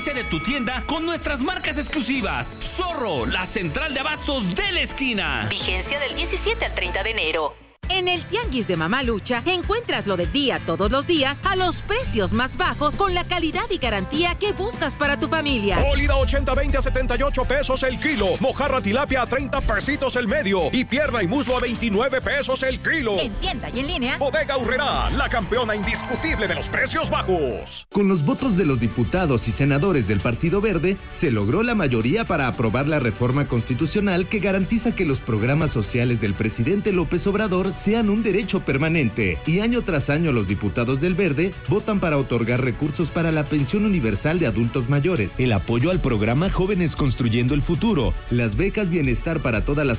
de tu tienda con nuestras marcas exclusivas. Zorro, la central de abastos de la esquina. Vigencia del 17 al 30 de enero. En el Tianguis de Mamá Lucha encuentras lo del día todos los días a los precios más bajos con la calidad y garantía que buscas para tu familia. Ólida 80-20 a 78 pesos el kilo. Mojarra tilapia a 30 pesitos el medio. Y pierna y muslo a 29 pesos el kilo. En tienda y en línea. Bodega Aurrerá, la campeona indiscutible de los precios bajos. Con los votos de los diputados y senadores del Partido Verde, se logró la mayoría para aprobar la reforma constitucional que garantiza que los programas sociales del presidente López Obrador sean un derecho permanente, y año tras año los diputados del Verde votan para otorgar recursos para la pensión universal de adultos mayores, el apoyo al programa Jóvenes Construyendo el Futuro, las becas bienestar para todas las